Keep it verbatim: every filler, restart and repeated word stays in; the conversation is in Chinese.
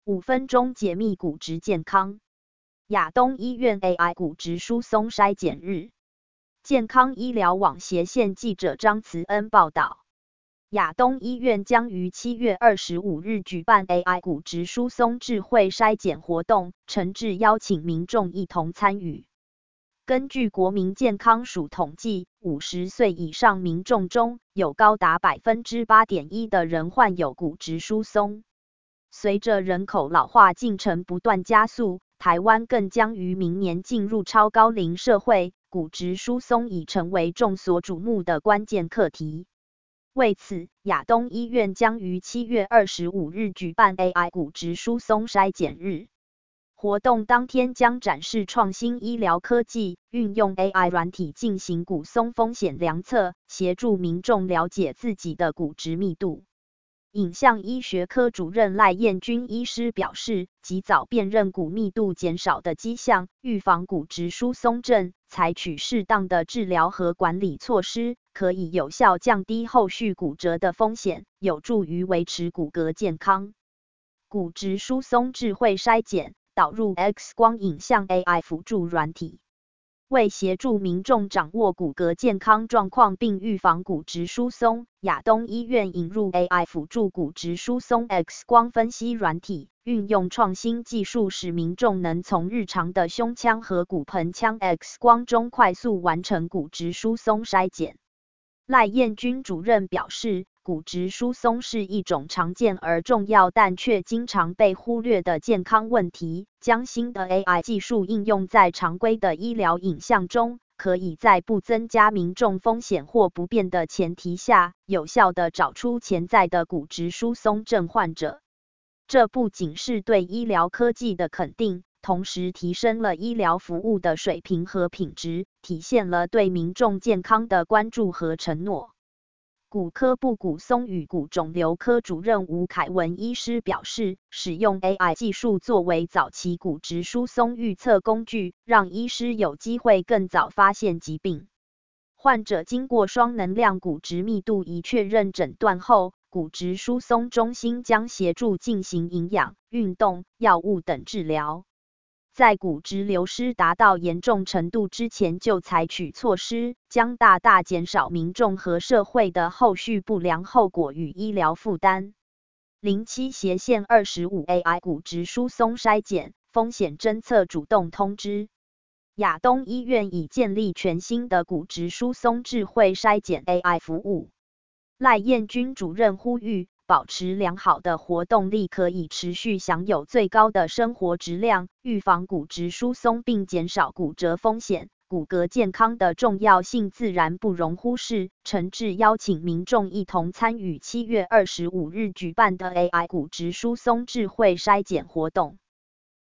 五分钟解密骨质健康。亚东医院 A I 骨质疏松筛检日，健康医疗网斜线记者张慈恩报道。亚东医院将于七月二十五日举办 A I 骨质疏松智慧筛检活动，诚挚邀请民众一同参与。根据国民健康署统计，五十岁以上民众中有高达 百分之八点一 的人患有骨质疏松。随着人口老化进程不断加速，台湾更将于明年进入超高龄社会，骨质疏松已成为众所瞩目的关键课题。为此，亚东医院将于七月二十五日举办 A I 骨质疏松筛检日。活动当天将展示创新医疗科技，运用 A I 软体进行骨松风险量测，协助民众了解自己的骨质密度。影像医学科主任赖彦君医师表示，及早辨认骨密度减少的迹象，预防骨质疏松症，采取适当的治疗和管理措施，可以有效降低后续骨折的风险，有助于维持骨骼健康。骨质疏松智慧筛检导入 X 光影像 A I 辅助软体。为协助民众掌握骨骼健康状况并预防骨质疏松，亚东医院引入 A I 辅助骨质疏松 X 光分析软体，运用创新技术使民众能从日常的胸腔和骨盆腔 X 光中快速完成骨质疏松筛检。赖彦君主任表示，骨质疏松是一种常见而重要但却经常被忽略的健康问题。将新的 A I 技术应用在常规的医疗影像中，可以在不增加民众风险或不便的前提下，有效地找出潜在的骨质疏松症患者。这不仅是对医疗科技的肯定，同时提升了医疗服务的水平和品质，体现了对民众健康的关注和承诺。骨科部骨松与骨肿瘤科主任吴凯文医师表示，使用 A I 技术作为早期骨质疏松预测工具，让医师有机会更早发现疾病。患者经过双能量骨质密度仪确认诊断后，骨质疏松中心将协助进行营养、运动、药物等治疗。在骨质流失达到严重程度之前就采取措施，将大大减少民众和社会的后续不良后果与医疗负担。零七斜线二十五 A I 骨质疏松筛检风险侦测主动通知。亚东医院已建立全新的骨质疏松智慧筛检 A I 服务。赖彦君主任呼吁，保持良好的活动力可以持续享有最高的生活质量，预防骨质疏松并减少骨折风险。骨骼健康的重要性自然不容忽视，诚挚邀请民众一同参与七月二十五日举办的 A I 骨质疏松智慧筛检活动。